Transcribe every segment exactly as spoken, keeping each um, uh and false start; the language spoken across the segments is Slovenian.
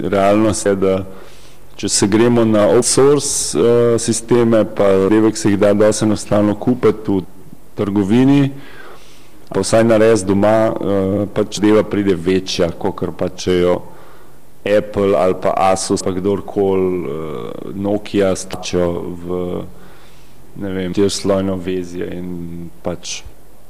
realnost je, da če se gremo na open source uh, sisteme, pa revek se jih da dosti enostavno kupiti v trgovini, pa vsaj narediti doma, uh, pač deva pride večja, kakor pa če jo Apple ali pa Asus, pa kdorkoli, uh, Nokia stačijo v, ne vem, štirislojno vezje in pač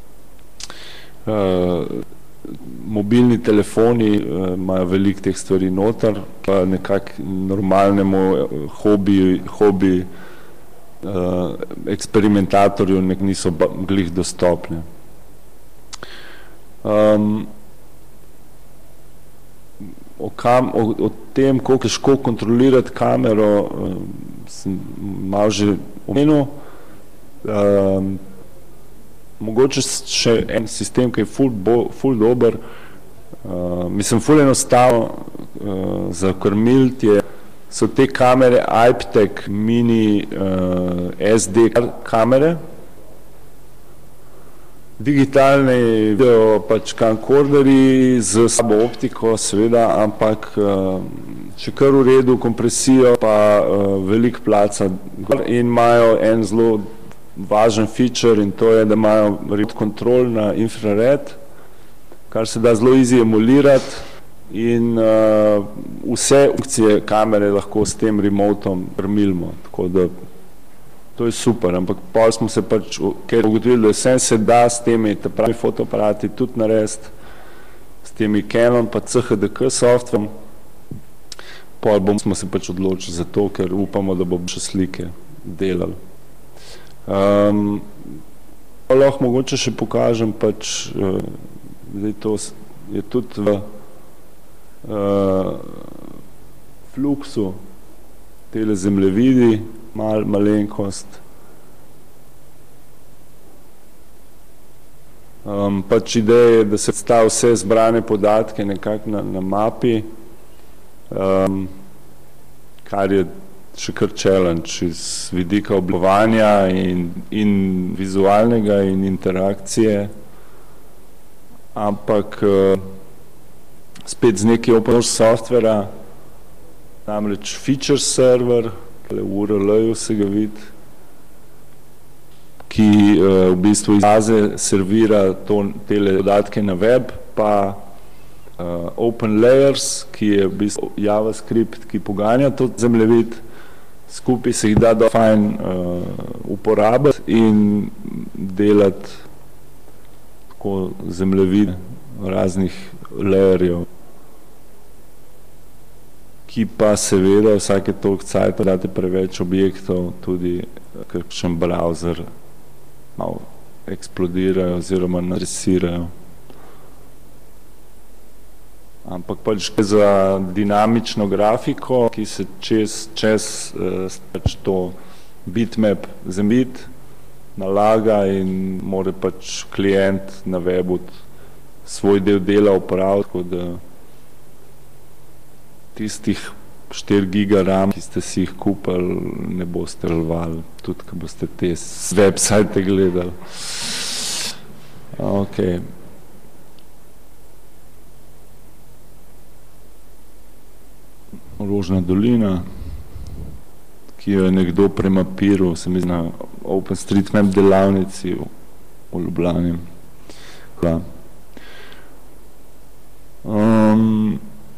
uh, mobilni telefoni uh, imajo veliko teh stvari noter, pa nekako normalnemu hobi, hobi uh, eksperimentatorju nek niso glih dostopne. Um, o, kam, o, o tem, koliko je težko kontrolirati kamero, um, sem malo že omenil. Um, mogoče še en sistem, ki je ful, bo, ful dober, uh, mislim, ful enostavno uh, za krmiliti je, so te kamere iPtech mini uh, S D kamere, digitalne video pač camcorderji z slabo optiko, seveda, ampak uh, še kar v redu, kompresijo pa uh, veliko placa in imajo en zelo važen feature in to je, da imajo remote control na infrared, kar se da zelo easy emulirati in uh, vse funkcije kamere lahko s tem remotom krmilimo, tako da to je super, ampak pol smo se pač, ker ugotovili, da vse se da s temi pravi fotoaparati tudi narediti, s temi Canon pa C H D K softverom, pol bomo smo se pač odločili za to, ker upamo, da bomo še slike delali. Um, lahko mogoče še pokažem pač, uh, zdaj to je tudi v uh, Fluxu tele zemljevidi, mal, malenkost. Um, pač ideja je, da se stavi vse zbrane podatke nekako na, na mapi, um, kar je še kar challenge iz vidika oblikovanja in, in vizualnega in interakcije, ampak uh, spet z neki open source softvera, namreč feature server, v U R L-ju se ga vidi, ki uh, v bistvu iz baze servira to, tele podatke na web, pa uh, Open Layers, ki je v bistvu JavaScript, ki poganja to zemljevid, skupaj se jih da do fajn uh, uporabiti in delati tako zemljevid raznih layerjev, ki pa seveda vsake toliko cajta date preveč objektov, tudi kakšen browser malo eksplodirajo oziroma narisirajo. Ampak pač za dinamično grafiko, ki se čez, čez pač to bitmap zemljit nalaga in mora pač klient na webu svoj del dela upraviti, tako da tistih štiri giga RAM, ki ste si jih kupili, ne boste rvali, tudi ko boste te website gledali. Ok. Rožna dolina, ki jo je nekdo premapiral, se mi zna OpenStreetMap delavnici v, v Ljubljani. Um,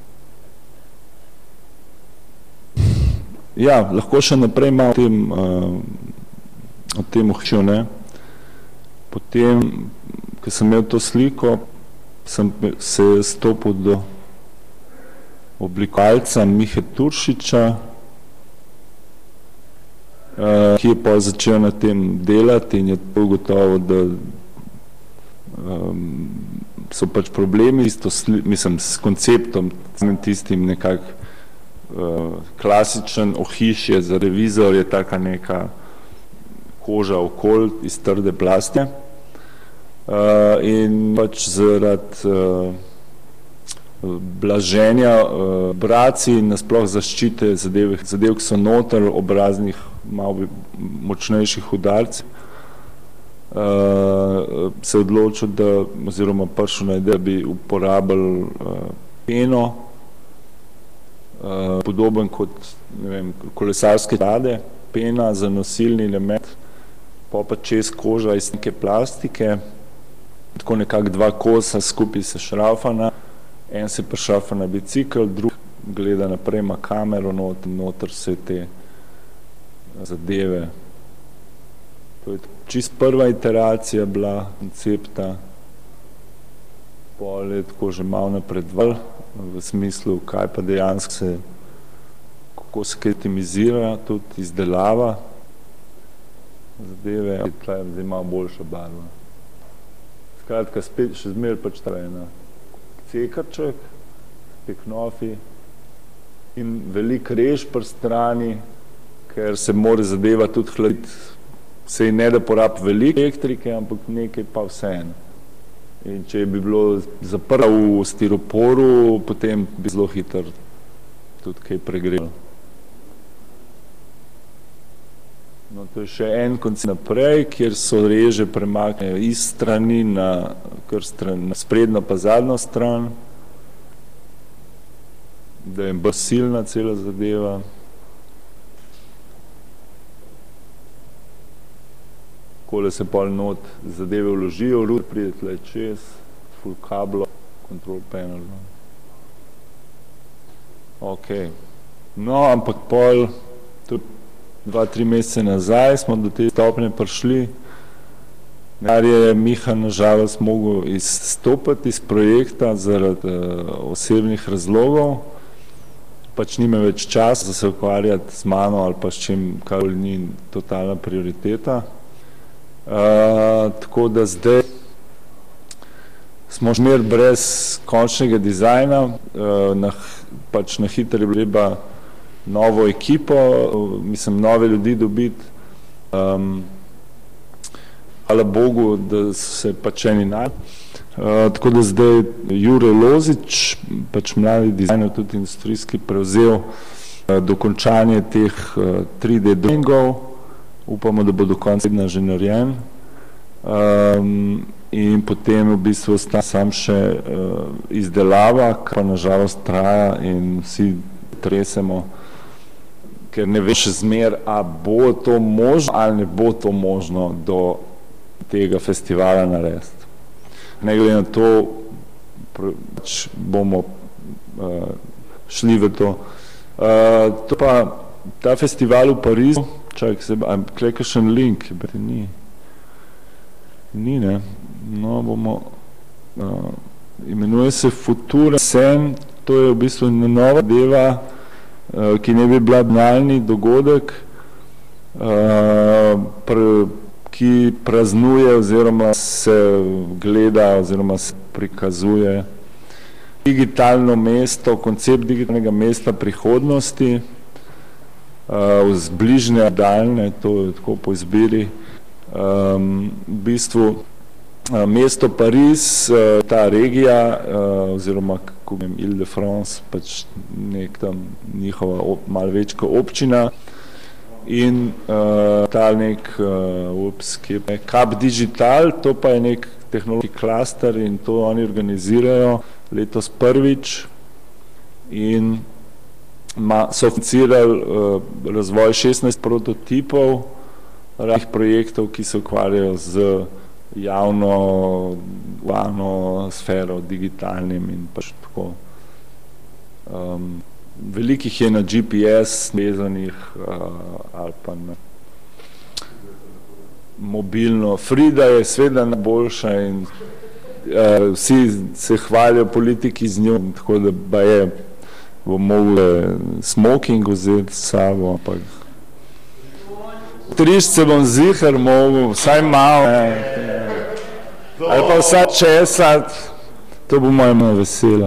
ja, lahko še naprej malo o tem, uh, o tem ohčil, ne. Potem, ko sem imel to sliko, sem se stopil do oblikovalca Mihe Turšiča, uh, ki je pa začel na tem delati in je to gotovo, da um, so pač problemi isto, mislim, s konceptom, tistim nekak uh, klasičen ohišje za revizor je taka neka koža okol iz trde plasti uh, in pač zaradi uh, blaženja uh, braci in nasploh zaščite zadev, zadev, ki so noter ob raznih malo močnejših udarcih, uh, se odločil, da, oziroma prišel na idejo, da bi uporabili uh, peno, uh, podoben kot, ne vem, kolesarske čelade, pena za nosilni element, pa pa čez koža iz neke plastike, tako nekako dva kosa skupaj se šrafana, en se pa šrafa na bicikl, drug gleda naprej, ima kamero not, noter vse te zadeve. To je čist prva iteracija bila koncepta, pol je tako že malo napredval v smislu, kaj pa dejansko se, kako se kreativizira, tudi izdelava zadeve, tle je zdaj malo boljša barva. Skratka, spet še zmer pač ta ena cekarček, peknofi in velik rež pri strani, ker se mora zadeva tudi hladiti. Se ne da porab veliko elektrike, ampak nekaj pa vseeno. In če bi bilo zaprto v stiroporu, potem bi zelo hitro tudi kaj pregrelo. No, to je še en koncept naprej, kjer so reže premaknejo iz strani na, kar stran, na sprednjo pa zadnjo stran, da je bolj silna cela zadeva. Takole se pol not zadeve vložijo, router pride tle čez, full kablo, control panel. Ok. No, ampak pol, tudi dva, tri mesece nazaj smo do te stopnje prišli, kar je Miha nažalost mogel izstopiti iz projekta zaradi uh, osebnih razlogov, pač nima več časa za se ukvarjati z mano ali pa s čim, kar ni totalna prioriteta. Uh, tako da zdaj smo šmer brez končnega dizajna, uh, na, pač na hitro je treba novo ekipo, uh, mislim, nove ljudi dobiti. Um, hvala Bogu, da so se pač eni najbolj. Uh, tako da zdaj Jure Lozič, pač mladi dizajner, tudi industrijski, prevzel uh, dokončanje teh uh, tri D drawingov. Upamo, da bo do konca tedna že narejen. Um, in potem v bistvu ostane sam še uh, izdelava, kar pa nažalost traja in vsi tresemo, ker ne veš zmer, a bo to možno ali ne bo to možno do tega festivala narediti. Ne glede na to, pač bomo uh, šli v to. Uh, to pa ta festival v Parizu, čak se, a kle kakšen link, beti ni, ni ne, no bomo, uh, imenuje se Futura Sen, to je v bistvu nova deva, uh, ki ne bi bila banalni dogodek, uh, pr, ki praznuje oziroma se gleda oziroma se prikazuje digitalno mesto, koncept digitalnega mesta prihodnosti, Uh, z bližnje daljne, to je tako po izbiri. Um, v bistvu uh, mesto Pariz, uh, ta regija, uh, oziroma kako vem, Ile-de-France, pač nek tam njihova op, malo večka občina in uh, ta nek uh, ups, Cap Digital, to pa je nek tehnološki klaster in to oni organizirajo letos prvič in Ma, so financirali uh, razvoj šestnajst prototipov raznih projektov, ki se ukvarjajo z javno, javno sfero, digitalnim in pač tako. Um, velikih je na G P S vezanih uh, ali pa na mobilno. Frida je sveda najboljša in uh, vsi se hvalijo politiki z njo, tako da ba je bo mogli smoking vzeti s sabo, ampak trišce bom zihar mogel, vsaj malo, ali pa vsaj česat, to bo moja moja vesela.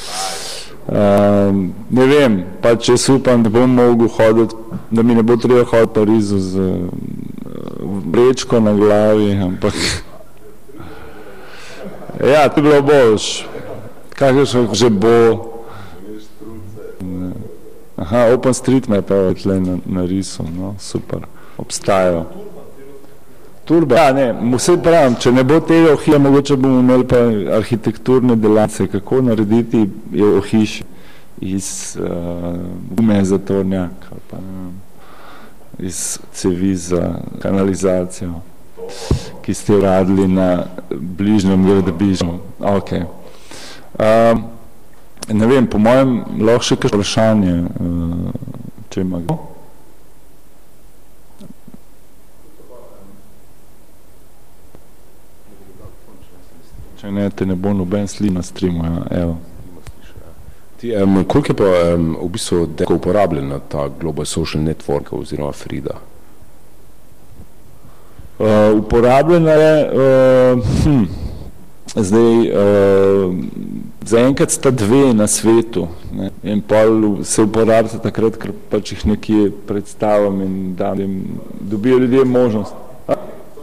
Um, ne vem, pa če upam, da bom mogel hoditi, da mi ne bo treba hoditi v Parizu z vrečko na glavi, ampak ja, to je bilo boljš, kakšno že bo. Aha, OpenStreetMap je tle narisal, no, super, obstajajo. Turba, ja, ne, vse pravim, če ne bo tega ohišja, mogoče bomo imeli pa arhitekturne delavnice, kako narediti je ohišje. iz uh, gume za tornjak ali pa ne vem, iz cevi za kanalizacijo, ki ste radili na bližnjem Gradabižu. Ok. Um, ne vem, po mojem, lahko še kakšno vprašanje, uh, če ima kdo. Če ne, te ne bo noben slim na streamu, ja, evo. Ti, um, koliko je pa um, v bistvu deko uporabljena ta Global Social Network oziroma Frida? Uh, uporabljena je, uh, hm, zdaj, uh, zaenkrat sta dve na svetu, ne, in pol se uporabljata takrat, ker pač jih nekje predstavim in da dobijo ljudje možnost. A?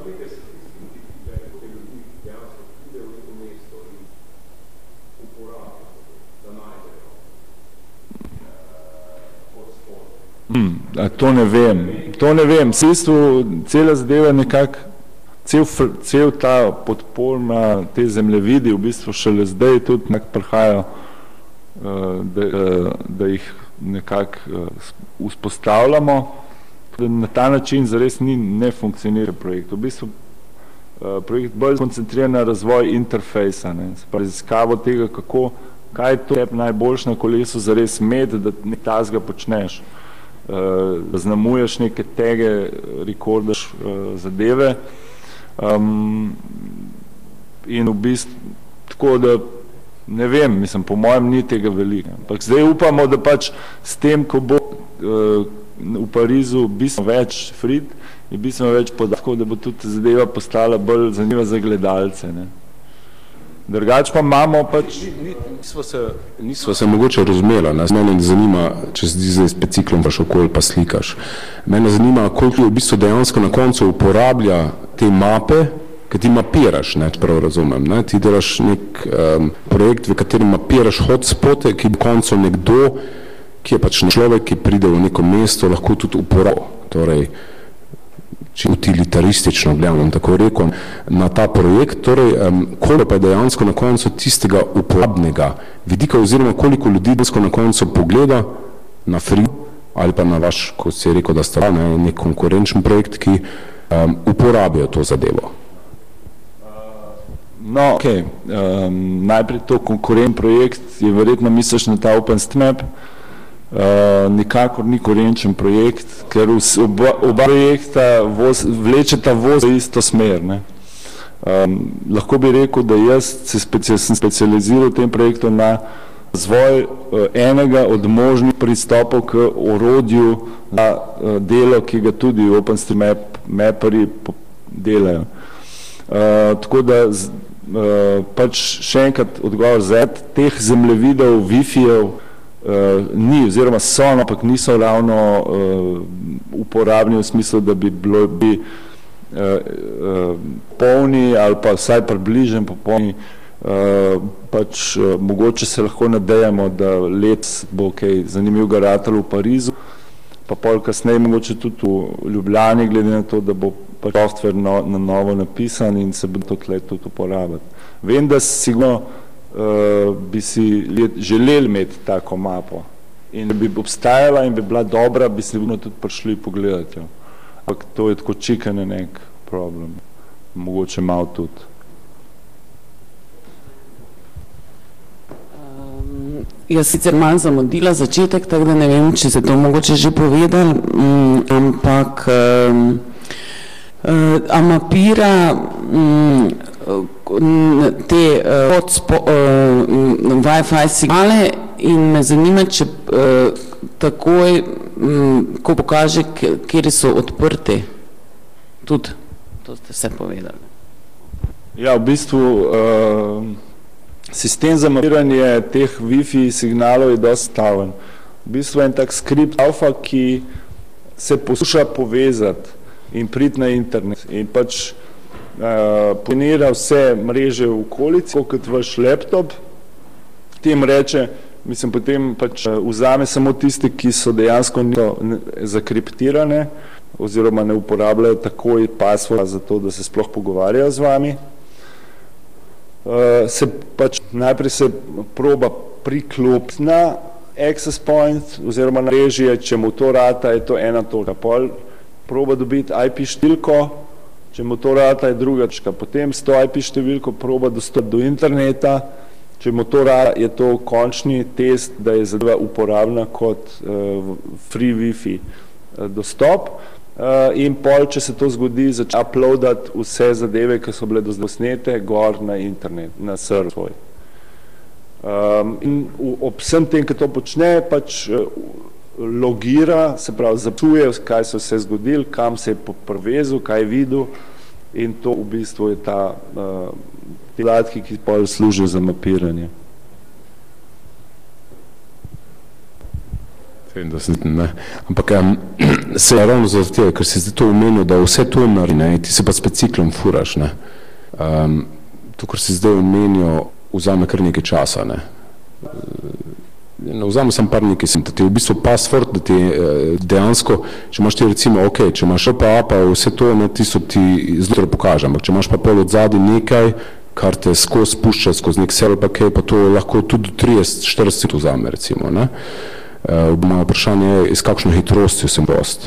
Hmm, to ne vem, to ne vem, v bistvu cela zadeva nekako, cel, cel ta podpor na te zemljevidi v bistvu šele zdaj tudi nekako prihajajo, da, da jih nekako vzpostavljamo, da na ta način zares ni, ne funkcionira projekt. V bistvu projekt bolj koncentriran na razvoj interfejsa, ne, raziskavo tega, kako, kaj je to najboljše na kolesu zares imeti, da nek tasga počneš. Zaznamuješ neke tege, rekordaš uh, zadeve um, in v bistvu tako, da ne vem, mislim, po mojem ni tega veliko. Ampak zdaj upamo, da pač s tem, ko bo uh, v Parizu bistveno več Frid in bistveno več podatkov, da bo tudi zadeva postala bolj zanimiva za gledalce, ne. Drugač pa imamo pač... Nisva se, nisva se mogoče razumela, nas mene zanima, če se zdaj spet ciklom vaš okolj pa slikaš, mene zanima, koliko v bistvu dejansko na koncu uporablja te mape, ki ti mapiraš, ne, če prav razumem, ne, ti delaš nek um, projekt, v katerem mapiraš hotspote, ki bo koncu nekdo, ki je pač človek, ki pride v neko mesto, lahko tudi uporabil, torej če utilitaristično gledam, tako rekel, na ta projekt, torej um, koliko pa je dejansko na koncu tistega uporabnega vidika, oziroma koliko ljudi dejansko na koncu pogleda na Free ali pa na vaš, kot si je rekel, da sta ne, nek konkurenčen projekt, ki um, uporabijo to zadevo. No, ok, um, najprej to konkurent projekt je verjetno misliš na ta OpenStreetMap, Uh, nikakor ni konkurenčen projekt, ker oba, oba projekta voz, vlečeta voz v isto smer. Ne. Um, lahko bi rekel, da jaz se specia, sem specializiral v tem projektu na razvoj uh, enega od možnih pristopov k orodju za uh, delo, ki ga tudi OpenStreetMap maperji delajo. Uh, tako da z, uh, pač še enkrat odgovor za teh zemljevidov, Wi-Fi-jev, Uh, ni, oziroma so, ampak niso ravno uh, uporabni v smislu, da bi bilo bi, uh, uh, polni ali pa vsaj približen popolni. Uh, pač uh, mogoče se lahko nadejamo, da let bo kaj zanimivega ratalo v Parizu, pa pol kasneje mogoče tudi v Ljubljani, glede na to, da bo pač software no, na novo napisan in se bo to tle tudi uporabiti. Vem, da sigurno Uh, bi si želeli imeti tako mapo in da bi obstajala in bi bila dobra, bi si tudi prišli pogledati. Ampak to je tako čikane nek problem. Mogoče malo tudi. Um, jaz sicer malo zamudila začetek, tako da ne vem, če se to mogoče že povedali, um, ampak um, uh, a mapira um, te uh, hotspo, uh, Wi-Fi signale in me zanima, če uh, takoj, um, ko pokaže, kjer so odprti. Tudi, to ste vse povedali. Ja, v bistvu uh, sistem za mapiranje teh Wi-Fi signalov je dosti staven. V bistvu je en tak skript alfa, ki se poskuša povezati in priti na internet in pač Uh, ponira vse mreže v okolici, kot vaš laptop, tem reče, mislim, potem pač uh, vzame samo tiste, ki so dejansko zakriptirane oziroma ne uporabljajo takoj password za to, da se sploh pogovarjajo z vami. Uh, se pač najprej se proba priklopiti na access point oziroma narežje, če mu to rata, je to ena točka. Pol proba dobiti I P številko, če mu to rata, je druga točka. Potem s to I P številko proba dostop do interneta, če mu to rata, je to končni test, da je zadeva uporabna kot uh, free Wi-Fi uh, dostop. Uh, in pol, če se to zgodi, začne uploadati vse zadeve, ki so bile dosnete, gor na internet, na server svoj. Um, in v, ob vsem tem, ki to počne, pač uh, logira, se pravi, zapisuje, kaj se vse zgodil, kam se je povezal, kaj je videl, in to v bistvu je ta uh, ti podatki, ki pol služijo za mapiranje. Ne. Ampak um, se je ravno zaradi tega, ker si zdaj to omenil, da vse to naredi, ne, ti se pa s biciklom furaš. Ne. Um, to, kar si zdaj omenil, vzame kar nekaj časa. Ne. Ne, vzame sem par nekaj, da ti je v bistvu password, da ti dejansko, če imaš ti recimo, ok, če imaš pa pa vse to, ne, ti so ti zelo pokaže, ampak če imaš pa pol od zadnji nekaj, kar te skozi spušča, skozi nek server, pa kaj, pa to lahko tudi trideset štirideset vzame, recimo, ne. Uh, moje vprašanje je, s kakšno hitrostjo sem prost?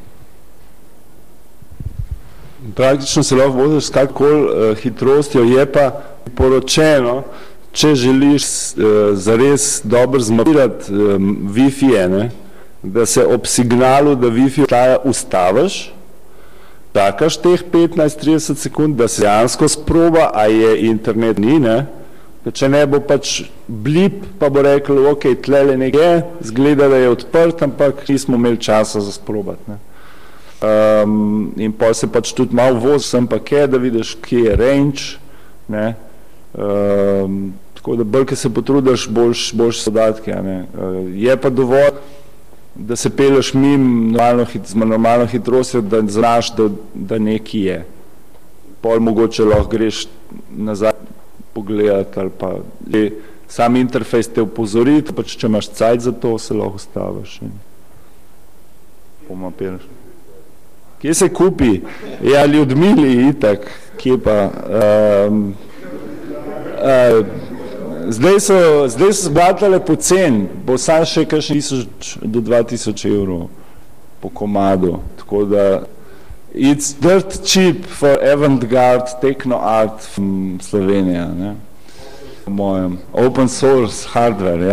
Praktično se lahko voziš s kakokoli uh, hitrostjo, je pa poročeno, če želiš uh, zares dobro zmapirati um, Wi-Fi, ne, da se ob signalu, da Wi-Fi obstaja, ustaviš, čakaš teh petnajst trideset sekund, da se dejansko sproba, a je internet ni, ne, če ne bo pač blip, pa bo rekel, ok, tlele nekaj, zgleda, da je odprt, ampak nismo imeli časa za sprobati. Ne. Um, in pa se pač tudi malo vozi, sem pa kje, da vidiš, kje je range, ne. Um, tako da bolj, ki se potrudiš, boljš, boljš podatke. Ne. Uh, je pa dovolj, da se peleš mim normalno, z normalno hitrostjo, da znaš, da, da nekaj je. Pol mogoče lahko greš nazaj pogledati ali pa le, sam interfejs te upozori, pač če imaš cajt za to, se lahko ustaviš in pomapiraš. Kje se kupi? Ja, Ljudmili itak, kje pa? Um, uh, zdaj so, zdaj so zbatale po cen, bo sam še kakšen tisoč do dva tisoč evrov po komadu, tako da it's dirt cheap for avant-garde techno art from Slovenija, ne, po mojem. Open source hardware, ja.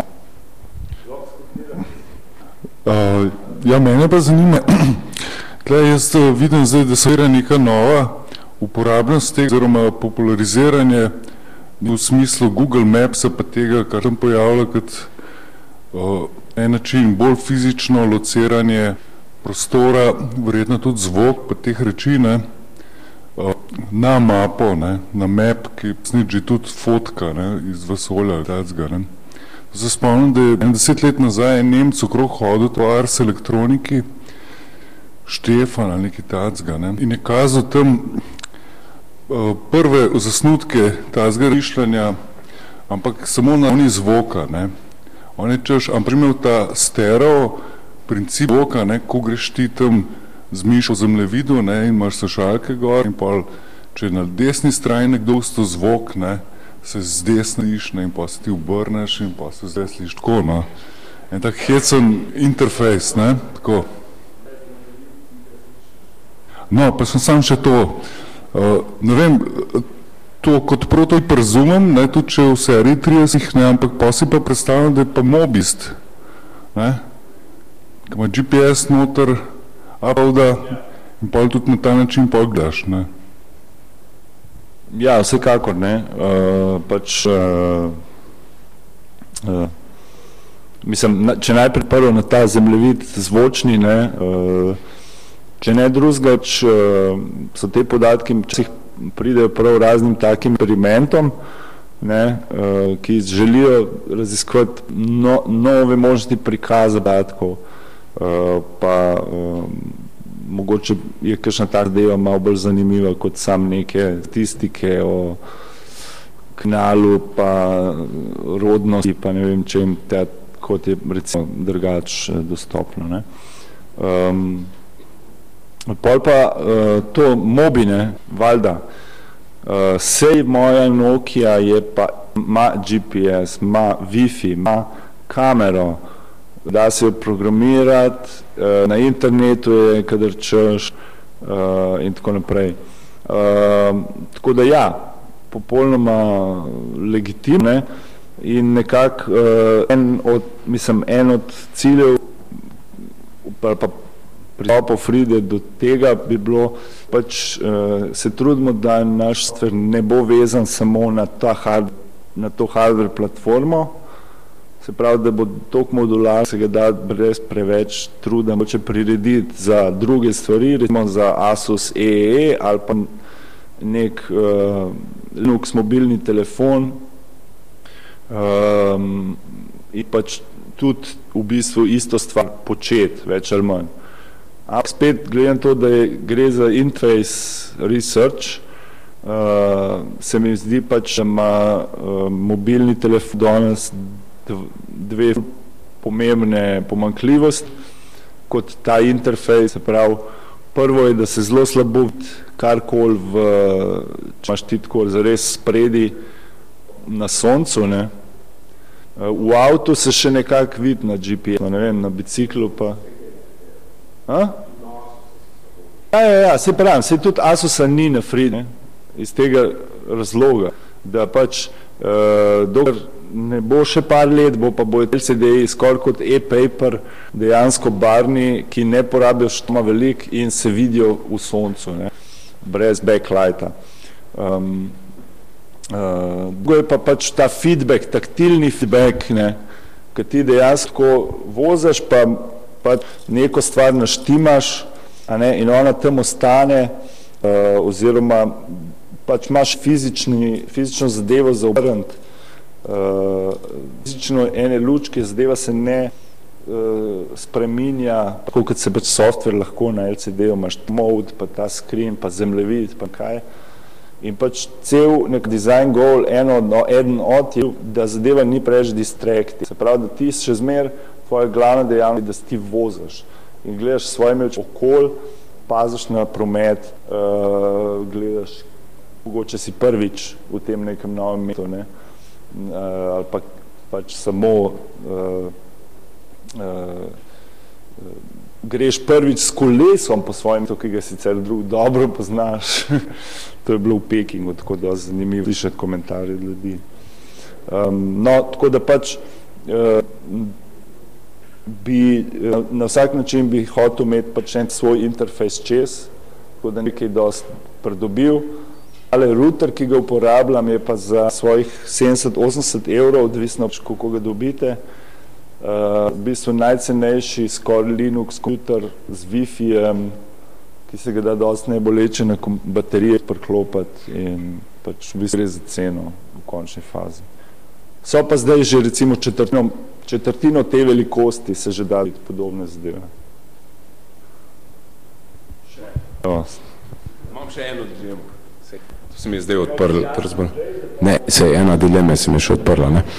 Uh, ja, mene pa zanima, tle jaz vidim zdaj, da se je neka nova uporabnost tega, oziroma populariziranje v smislu Google Mapsa pa tega, kar tam pojavlja kot uh, en način bolj fizično lociranje prostora, verjetno tudi zvok pa teh reči, ne, na mapo, ne, na map, ki sniči tudi fotka, ne, iz vesolja, tacga, ne. Se spomnim, da je deset let nazaj en Nemec okrog hodil to Ars elektroniki, Štefan ali neki tacga, ne, in je kazal tam uh, prve zasnutke tacga rišljanja, ampak samo na oni zvoka, ne. On je češ, on primel ta stereo princip zvoka, ne, ko greš ti tam z mišo v zemljevidu, ne, in imaš slušalke gor in pol, če je na desni strani nekdo usto zvok, ne, se z desniš, ne, in pa se ti obrneš in pa se zdaj sliš tako, no. En tak hecen interfejs, ne, tako. No, pa sem sam še to, uh, ne vem, to kot prototip razumem, ne, tudi če v seriji trideset, ne, ampak pa si pa predstavljam, da je pa mobist, ne, ki ima G P S noter, uploada in pa tudi na ta način pogledaš, ne. Ja, vsekakor, ne, uh, pač, uh, uh, mislim, na, če najprej prvo na ta zemljevid zvočni, ne, uh, če ne drugega, č, uh, so te podatki, če pridejo prav raznim takim eksperimentom, ne, uh, ki želijo raziskovati no, nove možnosti prikaza podatkov, uh, pa uh, mogoče je kakšna ta zadeva malo bolj zanimiva kot sam neke statistike o kanalu, pa rodnosti, pa ne vem čem, te, kot je recimo drugač dostopno. Ne. Um, pol pa uh, to mobine, valjda, uh, sej moja Nokia je pa, ima G P S, ima Wi-Fi, ima kamero, da se jo programirati, uh, na internetu je, kadar češ uh, in tako naprej. Uh, tako da ja, popolnoma legitimne in nekako uh, en od, mislim, en od ciljev pa, pa pristopov Fride do tega bi bilo pač uh, se trudimo, da naš software ne bo vezan samo na, ta hard, na to hardware platformo, se pravi, da bo toliko modular, se ga da brez preveč truda moče prirediti za druge stvari, recimo za Asus E E E ali pa nek uh, Linux mobilni telefon um, in pač tudi v bistvu isto stvar početi, več ali manj. Ampak spet gledam to, da je, gre za interface research, uh, se mi zdi pač, da ima uh, mobilni telefon danes dve pomembne pomanjkljivosti kot ta interfejs, se pravi, prvo je, da se zelo slabo karkoli v, če imaš ti tako zares spredi na soncu, ne. V avtu se še nekako vidi na G P S, ne vem, na biciklu pa. A? Ja, ja, ja, se pravim, se tudi Asusa ni na Free, iz tega razloga, da pač uh, dokler ne bo še par let, bo pa bojo L C D-ji skoraj kot e-paper dejansko barni, ki ne porabijo štoma veliko in se vidijo v soncu, ne, brez backlighta. Um, uh, drugo je pa pač ta feedback, taktilni feedback, ne, ki ti dejansko vozaš, pa, pa neko stvar naštimaš, a ne, in ona tam ostane, uh, oziroma pač imaš fizični, fizično zadevo za obrniti, Uh, fizično ene lučke, zadeva se ne uh, spreminja, tako kot se pač software lahko na L C D-ju, imaš mode, pa ta screen, pa zemljevid, pa kaj. In pač cel nek design goal, eno, no, eden od je, da zadeva ni preveč distracti. Se pravi, da ti še zmer tvoja glavna dejavnost, da ti vozaš in gledaš svojim okol, paziš na promet, uh, gledaš, mogoče si prvič v tem nekem novem mestu, ne. Uh, ali pa pač samo uh, uh, greš prvič s kolesom po svojem, to, ki ga sicer drug dobro poznaš. To je bilo v Pekingu, tako da zanimivo slišati komentarje ljudi. Um, no, tako da pač uh, bi uh, na vsak način bi hotel imeti pač en svoj interfejs čez, tako da nekaj dosti pridobil. Ale router, ki ga uporabljam, je pa za svojih sedemdeset do osemdeset evrov, odvisno, koliko ga dobite. Uh, v bistvu najcenejši skoraj Linux router z Wi-Fi-jem, ki se ga da dosti najboleče na baterije priklopiti in pač v bistvu gre za ceno v končni fazi. So pa zdaj že recimo četrtino, četrtino te velikosti se že da biti podobne zadeve. Še. No. Imam še eno dilemo. To se mi je zdaj odprl. Ne, sej, ena dilema se mi je še odprla, ne.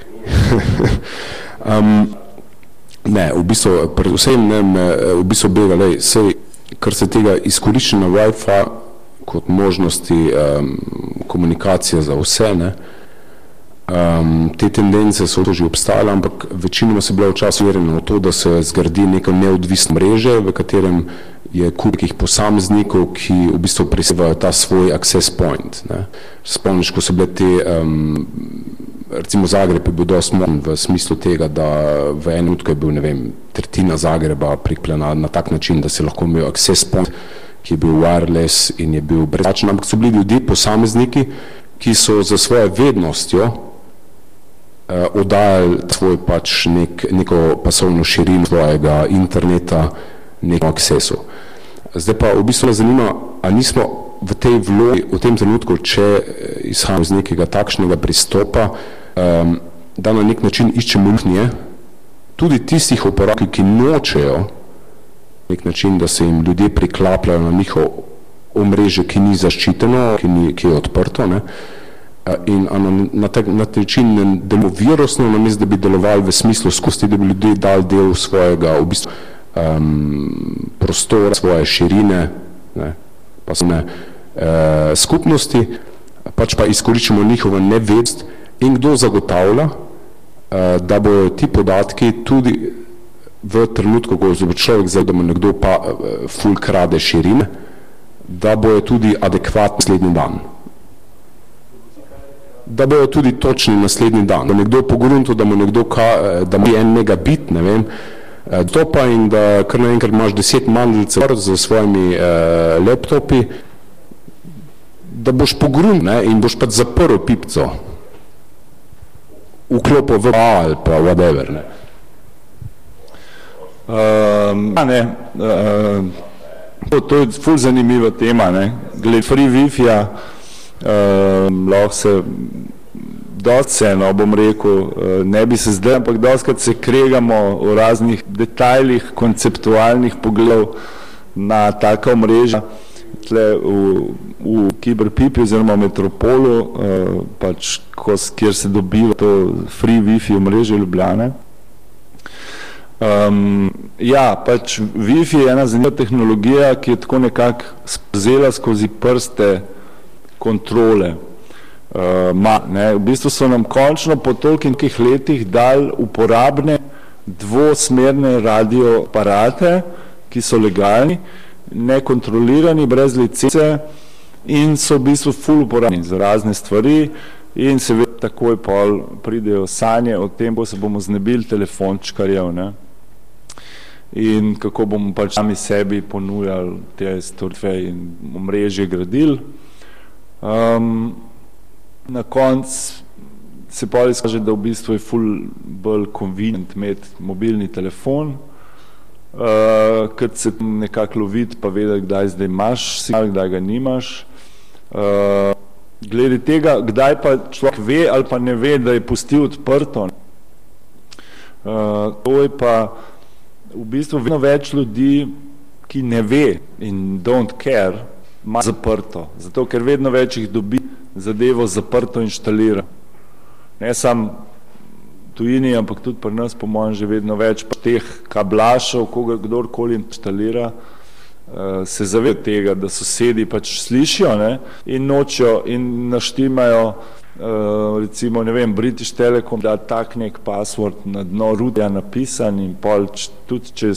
um, ne, v bistvu, predvsem ne, v bistvu bega, lej, sej, kar se tega izkoriščenja Wi-Fi kot možnosti um, komunikacije za vse, ne, um, te tendence so to že obstajale, ampak večinoma se bila včasih verjena v to, da se zgradi neka neodvisna mreže, v katerem je kup nekih posameznikov, ki v bistvu presevajo ta svoj access point, ne. Spomniš, ko so bile te, um, recimo Zagreb je bil dosti močen v smislu tega, da v enem trenutku je bil, ne vem, tretjina Zagreba prikljena na tak način, da si lahko imel access point, ki je bil wireless in je bil brezplačen, ampak so bili ljudje, posamezniki, ki so za svojo vednostjo uh, oddajali svoj pač nek, neko pasovno širino svojega interneta, nekem aksesu. Zdaj pa v bistvu nas zanima, a nismo v tej vlogi, v tem trenutku, če izhajamo iz nekega takšnega pristopa, um, da na nek način iščemo luknje, tudi tistih uporabnikov, ki nočejo nek način, da se jim ljudje priklapljajo na njihov omrežje, ki ni zaščiteno, ki, ni, ki je odprto, ne, in na, na tak na način ne delamo virusno, namesto da bi delovali v smislu skozi, da bi ljudje dali del svojega, v bistvu, Um, prostora, svoje širine, ne, pa ne, uh, skupnosti, pač pa izkoriščamo njihovo nevednost in kdo zagotavlja, uh, da bojo ti podatki tudi v trenutku, ko bo človek zdaj, da mu nekdo pa ful krade širine, da bojo tudi adekvatni naslednji dan. Da bojo tudi točni naslednji dan. Da nekdo pogrunto, da mu nekdo ka, da mu je en megabit, ne vem, to pa in da kar naenkrat imaš deset mandlcev za svojimi eh, laptopi, da boš pogrunil, ne, in boš pa zaprl pipco. Vklopil v A ali pa whatever, ne. Um, ja, ne, uh, to, to je ful zanimiva tema, ne. Glede free Wi-Fi-ja, uh, lahko se dosti se, no, bom rekel, uh, ne bi se zdaj, ampak dostikrat se kregamo o raznih detajlih, konceptualnih pogledov na taka omrežja, tle v, v Kiberpipi oziroma v Metropolu, uh, pač, ko, kjer se dobiva to free Wi-Fi omrežje Ljubljane. Um, ja, pač Wi-Fi je ena zanimiva tehnologija, ki je tako nekako spozela skozi prste kontrole. Uh, ma, ne, v bistvu so nam končno po tolikih letih dali uporabne dvosmerne radioaparate, ki so legalni, nekontrolirani, brez licence in so v bistvu ful uporabni za razne stvari in seveda takoj pol pridejo sanje o tem, ko se bomo znebili telefončkarjev, ne. In kako bomo pač sami sebi ponujali te storitve in omrežje gradili. Um, na koncu se pol izkaže, da v bistvu je ful bolj convenient imeti mobilni telefon, uh, kad se nekako loviti pa vedeti, kdaj zdaj imaš signal, kdaj ga nimaš. Uh, glede tega, kdaj pa človek ve ali pa ne ve, da je pustil odprto. Uh, to je pa v bistvu vedno več ljudi, ki ne ve in don't care, ima zaprto. Zato, ker vedno več jih dobi zadevo zaprto inštalira. Ne samo tujini, ampak tudi pri nas, po mojem, že vedno več teh kablašov, koga, kdorkoli inštalira, se zaveda tega, da sosedi pač slišijo, ne, in nočijo in naštimajo, recimo, ne vem, British Telecom da tak nek password na dno ruta napisan in pol tudi če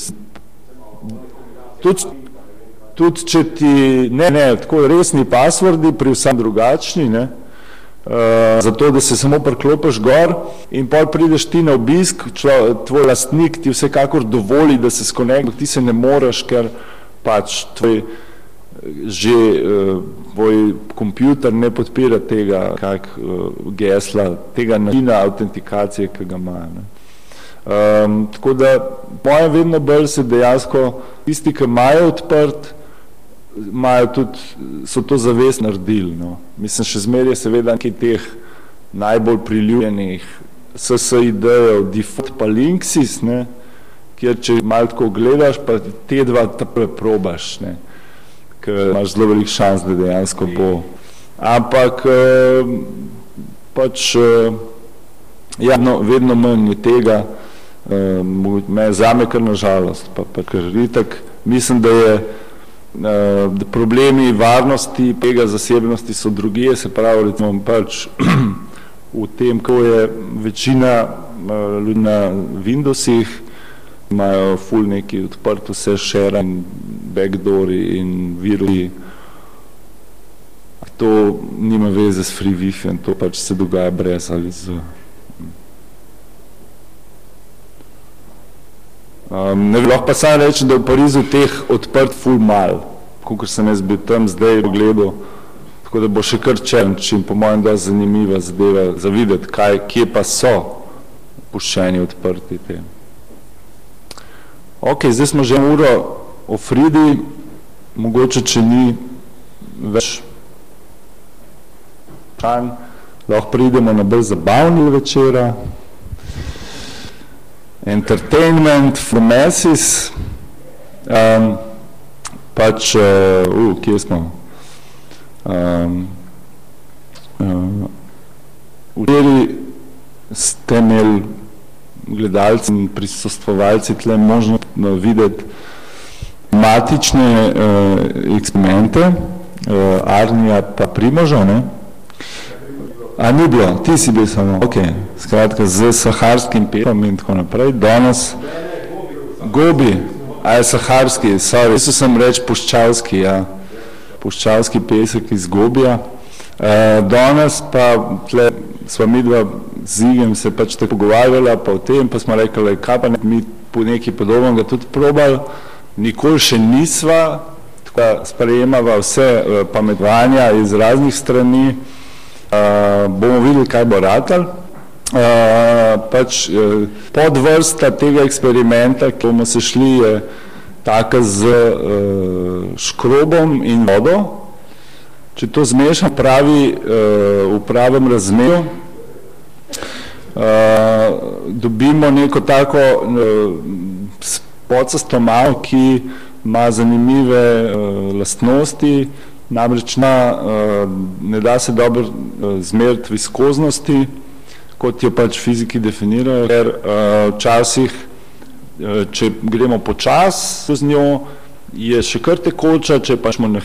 tudi, tudi če ti, ne, ne, tako resni passwordi, pri vsem drugačni, ne, uh, zato, da se samo priklopiš gor in pol prideš ti na obisk, člo, tvoj lastnik ti vsekakor dovoli, da se skonekti, ti se ne moreš, ker pač tvoj že uh, tvoj kompjuter ne podpira tega kak uh, gesla, tega načina autentikacije, ki ga ima. Ne. Um, tako da moje vedno bolj se dejansko tisti, ki imajo odprt, imajo tudi, so to zavest naredili. No. Mislim, še zmeraj je seveda nekaj teh najbolj priljubljenih S S I D-jev, default pa Linksys, ne, kjer če malo tako gledaš, pa te dva preprobaš, ne, ker imaš zelo velik šans, da dejansko bo. Ampak eh, pač eh, ja, no, vedno manj je tega, eh, me zame kar nažalost, pa, pa ker itak mislim, da je eh, da problemi varnosti, tega zasebnosti so drugije, se pravi, recimo pač v tem, ko je večina eh, ljudi na Windowsih, imajo ful neki odprto vse share in backdoori in virusi. To nima veze s free Wi-Fi, to pač se dogaja brez ali z. Um, ne lahko pa sam rečem, da v Parizu teh odprt ful mal, kakor sem jaz bil tam zdaj pogledal, tako da bo še kar challenge in po mojem da zanimiva zadeva za videti, kaj, kje pa so puščeni odprti te. Ok, zdaj smo že uro o Fridi, mogoče, če ni več vprašanj, lahko pridemo na bolj zabavni večera. Entertainment for masses, um, pač, uh, uh, kje smo? Um, uh, včeraj ste imeli gledalci in prisostvovalci tle možno videti matične uh, eksperimente, uh, Arnija pa Primoža, ne? A ni bilo, ti si bil samo, ok, skratka z saharskim pepom in tako naprej, danes, Gobi, a je saharski, sorry, mislil sem reči puščavski, ja, puščavski pesek iz Gobija. Uh, danes pa tle sva midva z Igem se pač tako pogovarjala pa o tem, pa smo rekli, kaj pa ne, mi po nekaj podobnega tudi probali, nikoli še nisva, tako da sprejemava vse uh, pametovanja iz raznih strani, uh, bomo videli, kaj bo ratal. Uh, pač uh, podvrsta tega eksperimenta, ki bomo se šli, je taka z uh, škrobom in vodo. Če to zmešam pravi, uh, v pravem razmerju, uh, dobimo neko tako uh, pocasto malo, ki ima zanimive uh, lastnosti, namreč na, uh, ne da se dobro uh, zmeriti viskoznosti, kot jo pač fiziki definirajo, ker uh, včasih, uh, če gremo počas z njo, je še kar tekoča, če pač smo na